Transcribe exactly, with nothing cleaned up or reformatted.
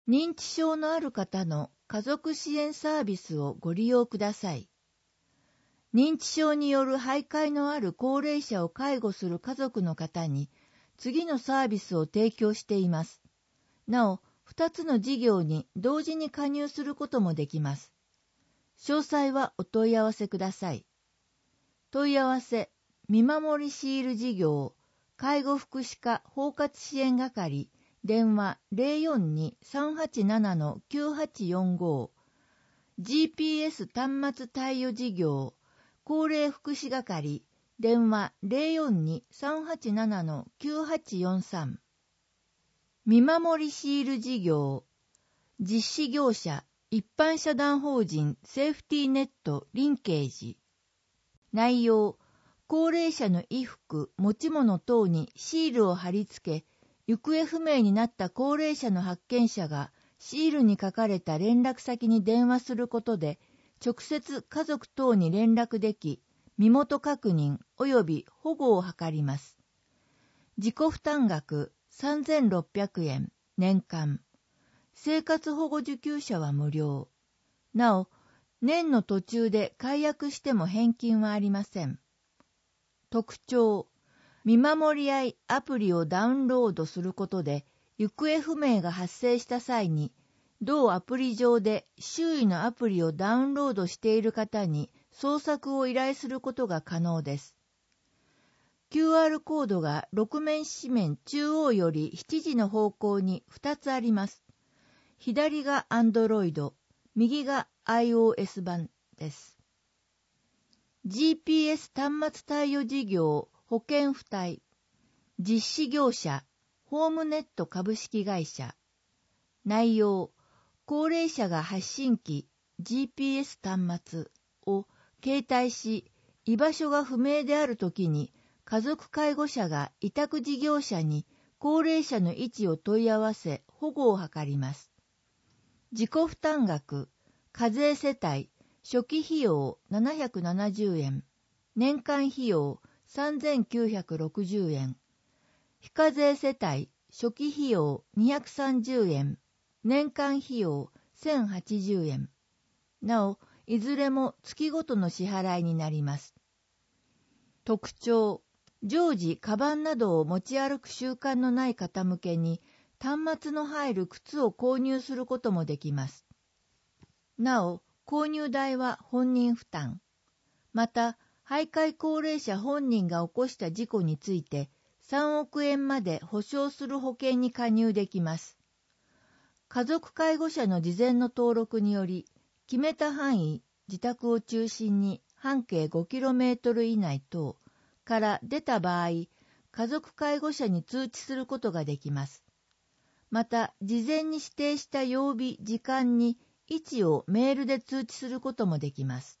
認知症のある方の家族支援サービスをご利用ください。認知症による徘徊のある高齢者を介護する家族の方に次のサービスを提供しています。なお、二つの事業に同時に加入することもできます。詳細はお問い合わせください。問い合わせ、見守りシール事業、介護福祉課包括支援係、電話 ゼロよんに さんはちなな きゅうはちよんご、ジーピーエス 端末貸与事業、高齢福祉係、電話 ゼロよんに さんはちなな きゅうはちよんさん。見守りシール事業、実施業者、一般社団法人セーフティーネットリンケージ。内容、高齢者の衣服、持ち物等にシールを貼り付け、行方不明になった高齢者の発見者がシールに書かれた連絡先に電話することで、直接家族等に連絡でき、身元確認及び保護を図ります。自己負担額さんぜんろっぴゃくえん、年間。生活保護受給者は無料。なお、年の途中で解約しても返金はありません。特徴、見守り合いアプリをダウンロードすることで、行方不明が発生した際に、同アプリ上で周囲のアプリをダウンロードしている方に捜索を依頼することが可能です。キューアール コードがろく面紙面中央よりしちじの方向にふたつあります。左が Android、右が iOS 版です。ジーピーエス 端末貸与事業保険付帯、実施業者、ホームネット株式会社。内容、高齢者が発信機 ジーピーエス 端末を携帯し、居場所が不明であるときに、家族介護者が委託事業者に高齢者の位置を問い合わせ、保護を図ります。自己負担額、課税世帯、初期費用ななひゃくななじゅうえん、年間費用さんぜんきゅうひゃくろくじゅうえん、非課税世帯、初期費用にひゃくさんじゅうえん、年間費用せんはちじゅうえん。なお、いずれも月ごとの支払いになります。特徴、常時、カバンなどを持ち歩く習慣のない方向けに、端末の入る靴を購入することもできます。なお、購入代は本人負担。また、徘徊高齢者本人が起こした事故について、さんおくえんまで保証する保険に加入できます。家族介護者の事前の登録により、決めた範囲、自宅を中心に半径 ごキロメートル 以内等から出た場合、家族介護者に通知することができます。また、事前に指定した曜日、時間に位置をメールで通知することもできます。